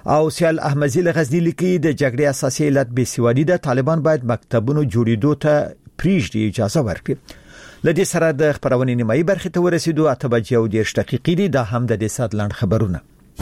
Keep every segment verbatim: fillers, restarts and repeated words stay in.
او سیال احمدزی له غزنی لیکي د جګړې اساسي علت بېسوادي ده. طالبان باید مکتبونو جوړېدو ته پریږدي اجازه ورکړي. لدې سره د خبرونې نیمایي برخې ته ورسېدو. اته بجې او دېرش دقیقې دي. دا هم د دې سات لاند خبرونه.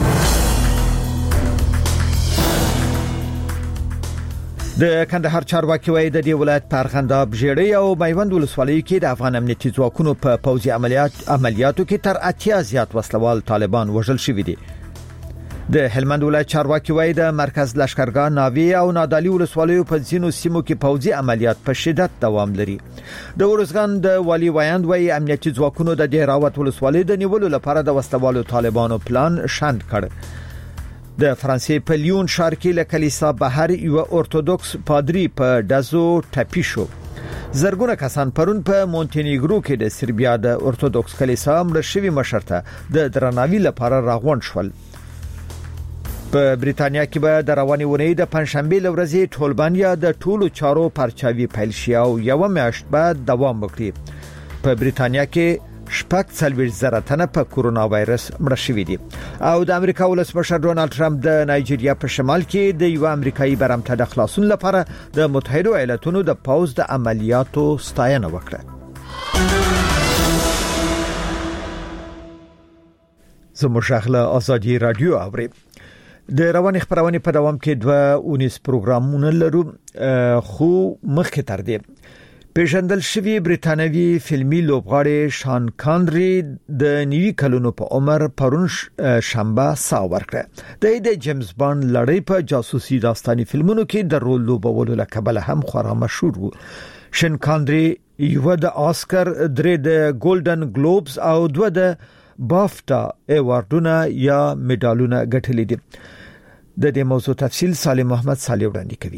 د کندهار چارواکي وایي د دې ولایت په ارغنداب ژړۍ او میوند ولسوالیو کې د افغان امنیتي ځواکونو په پوځي عملیات عملیاتو کې تر اتیا زیات وسلوال طالبان وژل شوي دي. د هلمند ولایت چارواکي وایي د مرکز لشکرګاه ناوی او نادالی ولسوالیو په ځینو سیمو کې پوځي عملیات په شدت دوام لري. د ورزګان د والی وایند وایي امنیتي ځواکونو د دهراوت ولسوالۍ د نیولو لپاره د وسلوالو طالبانو پلان شاند کړ. د فرانسې په لیون ښار کې له کلیسا بهر یو اورتودوکس پادری په دزو ټپي شو. زرګونه کسان پرون په مونټینیګرو کې د سربیا د اورتودوکس کلیسا مړ شوی مشرته د درناوي لپاره راغونډ شول. په بریتانیا کې به د رواني ونې د پنځشنبه لورځې ټولبانیا د ټولو چارو پرچاوي پیل شي او یو میاشت بعد دوام وکړي. په بریتانیا کې شپږ څلوېښت زره تنه په کورونا وایرس مړ شوي دي. او د امریکا ولسمشر ډونالد ټرمپ د نایجیریا په شمال کې د یو امریکایي برمته د خلاصون لپاره د متحده ایالاتونو د پوځ د عملیاتو ستاینه وکړه. زموږ غږ آزادي رادیو اوري. د روان خبرونه په دوام کې دوه اونیس پروګرامونه لرو خو مخکې تر دې پیژندل شوی بریتانوي فلمي لوبغاړی شان کانری د نیوي کلونو په عمر پرون شنبه سا ورکړه. د جیمز باند لړۍ په جاسوسي داستاني فلمونو کې د رول لوبولو لپاره هم خورا مشهور وو. شان کانری یو د آسکر، درې د ګولډن ګلوبز او دوه د بافتا ایواردونه یا میډالونه ګټلي دي. د دې موضوع تفصیل سالم محمد صالح وړاندې کوي.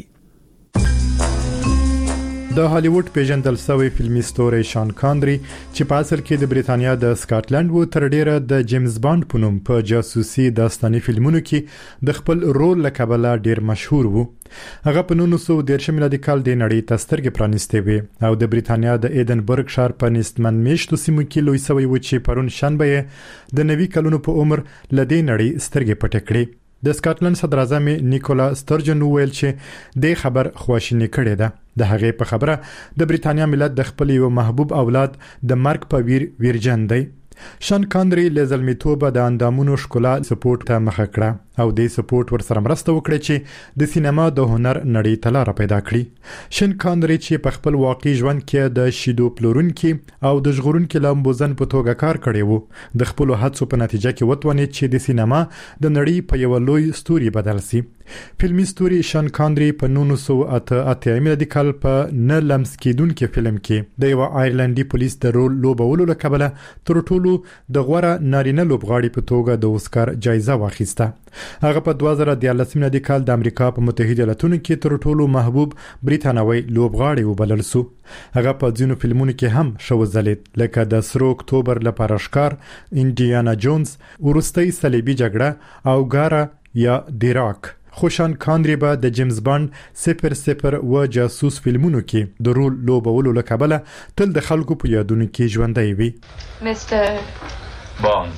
د هالیوډ پیژندل شوی فلمي ستوری شان کانری چې په اصل کې د بریتانیا د سکاټلند وو تر ډیره د جیمز باند په نوم په جاسوسي داستاني فلمونو کې د خپل رول له کبله ډیر مشهور وو. هغه په نولس سوه دېرش میلادي کال د نړۍ ته سترګې پرانیستې وې او د بریتانیا د ایدنبرګ ښار په نستمن میشتو سیمو کې لوی سوی و چې پرون شنبه د نوي کلونو په عمر لدې نړۍ سترګې پټې کړې. د سکاټلند صدر اعظم نیکولا سترجن ویل چې د خبر خواشینی کړي ده. د هغې په خبره د بریتانیا ملت د خپل یو محبوب اولاد د مرګ په ویر ویرجن دی. شان کانری له زلمیتوبه د اندامونو ښکلا سپورټ ته مخه کړه او د سپورټ ورسره مرسته وکړه چې د سینما د هنر نړۍ ته لار پیدا کړي. شان کانری چې په خپل واقعي ژوند کې د شیدو پلورونکي او د ژغورونکي لامبوزن په توګه کار کړی وو، د خپل هڅو په نتیجه کې وتوانید چې د سینما د نړۍ په یو لوی ستوري بدل شي. فلمي ستوري شان کانری په نولس سوه اته اتیا میلادي کال په نه لمس کېدونکي فلم کې د یو آیرلندي پولیس د رول لوبولو له کبله تر ټولو د غوره نارینه لوبغاړي په توګه د اوسکار جایزه واخیسته. هغه په دوه زره دیارلس میلادي کال د امریکا په متحده ایالاتونو کې تر ټولو محبوب بریتانوي لوبغاړی وبلل شو. هغه په ځینو فلمونو کې هم شو ځلید لکه د سرو اکتوبر لپاره ښکار، انډیانا جونز، ورستۍ صلیبي جګړه او ګارا یا دیراک. خوشان کانری به د جیمز باند صفر صفر و جاسوس فلمونو کې د رول لوبولو له کبله تل د خلکو په یادونو کې ژوندی وي. مستر باند،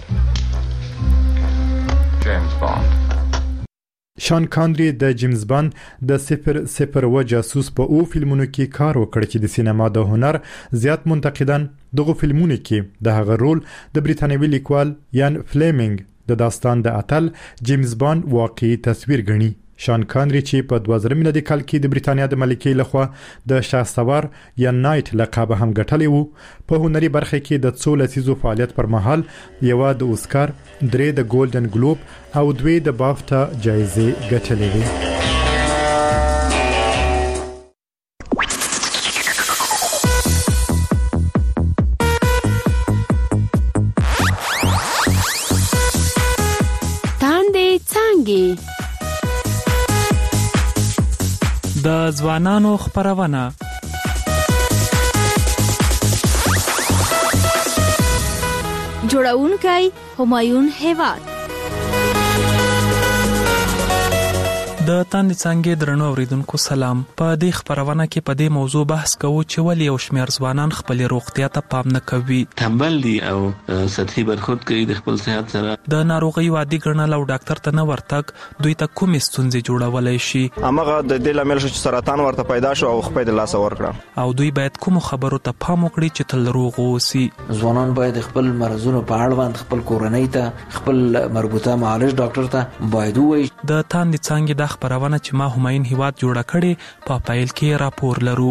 جیمز باند. شان کانری د جیمز باند د صفر صفر و جاسوس په او فلمونو کې کار وکړ چې د سینما د هنر زیات منتقدان دغه فلمونو کې د هغه رول د بریتانوي لیکوال یان فلیمنګ د داستان د اتل جیمز باند واقعي تصویر غني. شان کانری چې په دوه زره میلادي کال کې د بریتانیا د ملکې لخوا د شاهسوار یا نایټ لقب هم ګټلی وو. په هنري برخه کې د څو لسیزو فعالیت پر مهال یو د اوسکار، درې د ګولډن ګلوب او دوی د بافتا جایزې ګټلې وي. د ځوانانو خبرونه جوړونکی همایون هیواد. د تاند څنګه درنو اوریدونکو سلام. په دې خبرونه کې په دې موضوع بحث کوو چې ولې یو شمېر ځوانان خپل روغتیا ته پام نه کوي، تنبل دي او سطحي برخورد کوي د خپل صحت سره. د ناروغي وادي ګڼل او ډاکټر ته نه ورتګ دوی ته کومې ستونزې جوړولای شي. امغه د دې لامل شو چې سرطان ورته پیدا شو او خپل د لاس ورکړه، او دوی باید کوم خبرو ته پام وکړي چې تل روغ اوسي. ځوانان باید خپل مرزونو په اړه باندې خپل کورنۍ ته خپل مربوطه معالج ډاکټر ته باید وایي. د تاند څنګه د خبرونه چې ما هماین هیواد جوړه کړي په پایل کې راپور لرو.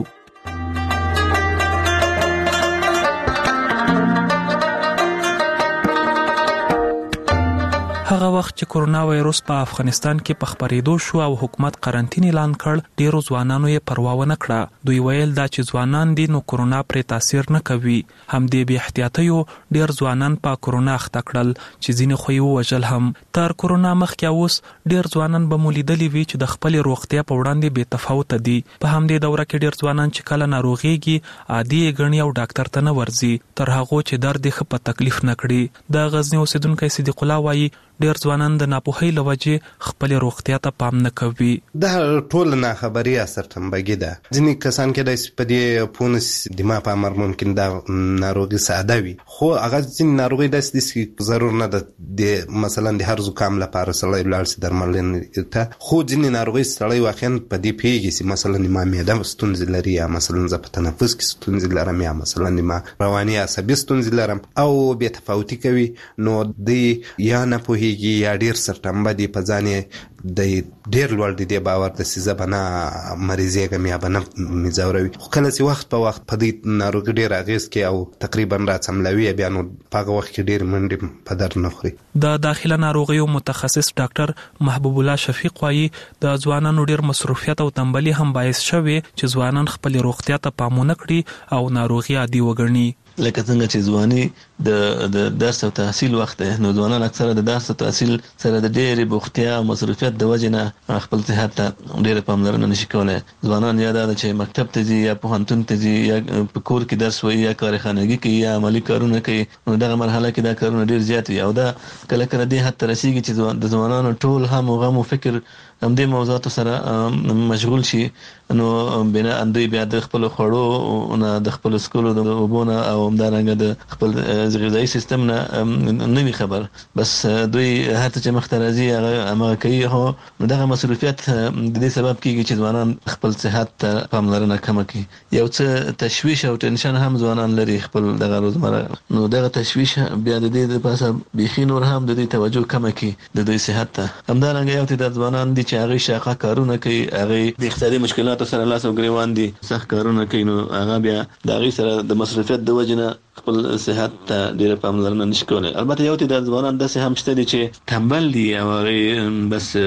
هغه وخت چې کورونا وایروس په افغانستان کې په خبرېدو شو او حکومت قرنټین اعلان کړ، ډیرو ځوانانو یې پروا ونه کړه. دوی ویل دا چې ځوانان دي نو کورونا پرې تاثیر نه کوي. هم دې بې احتیاطیو ډیر ځوانان په کورونا اخته کړل چې ځینې خو یې ووژل هم. تر کورونا مخکې اوس ډیر ځوانان به مو لیدلي وي چې د خپل روغتیا په وړاندې بې تفاوته دي. په همدې دوره کې ډیر ځوانان چې کله ناروغيږي عادي یې ګڼي او ډاکټر ته نه ورځي تر هغه چې درد یې په تکلیف نه کړي. د غزنی اوسیدونکو صدیق الله وایي ډیر ځوانان د ناپوهۍ له وجې خپل روغتیا ته پام نه کوي. دا ټول نه خبري اثر تنبګي ده. ځینې کسان کې د په پونس دماغ په امر ممکن دا ناروغي ساده وي، خو هغه ځینې ناروغي داسې دي چې ضرور نه ده د مثلا د هر زکام لپاره سړی لاړ شي درملنې ته، خو ځینې ناروغي سړی واقعا په دې پیږي چې مثلا ما معده ستونزې لري یا مثلا زه په تنفس کې ستونزې لرم یا مثلا ما رواني عصبي ستونزې لرم او بې تفاوتي کوي. نو دی یا نه پوهي یا ډیر سرټمبه دی په ځانې د ډیر لوړ دی دی باور د سیزه بنا مریضیږم یا بنا مزوروي، خو کله چې وخت په وخت په دې ناروغي ډیر اغیز کوي او تقریبا راڅملوي بیا نو په هغه وخت کې ډیر منډې په در نه خوري. د داخله ناروغیو متخصص ډاکټر محبوب الله شفیق وایي د ځوانانو ډیر مصروفیت او تنبلي هم باعث شوی چې ځوانان خپل روغتیا ته پام نه کړي او ناروغي عادي وګڼي. لکه څنګه چې ځواني د د درس او تحصیل وخت دی، نو ځوانان اکثره د درس او تحصیل سره د ډېرې بوختیا او مصروفیت د وجې نه خپل صحت ته ډېره پاملرنه نشي کولی. ځوانان یا دا ده چې مکتب ته ځي یا پوهنتون ته ځي یا په کور کې درس وایي یا کارخانګي کوي یا عملي کارونه کوي. نو دغه مرحله کې دا کارونه ډېر زیات وي او دا کله کله دې حد ته رسېږي چې د ځوانانو ټول هم او غم او فکر همدې موضوعاتو سره مشغول شي. نو بنا اندوی بیا د خپل خوړو نه د خپل سکولو د اوبو نه او همدارنګه د خپل غذایي سیستم نه نه وي خبر، بس دوی هر څه چې مخته راځي هغه هغه کوي. خو دغه مصروفیت د دې سبب کېږي چې ځوانان خپل صحت ته پاملرنه کمه کوي. یو څه تشویش او ټینشن هم ځوانان لري خپل دغه روزمره، نو دغه تشویش بیا د دې د پاسه بيخي نور هم د دې توجه کمه کوي د دوی صحت ته. همدارنګه یو تعداد ځوانان دي چې هغه شاقه کارونه کوي، هغه د اقتصادي مشکلاتو سره لاس او ګریوان دي، سخت کارونه کوي، نو هغه بیا د هغې سره د مصروفیت د وجې نه خپل صحت ته ډېره پاملرنه نشي کولی. البته یو تعداد ځوانان داسې هم شته دي چې تنبل دي او هغې بس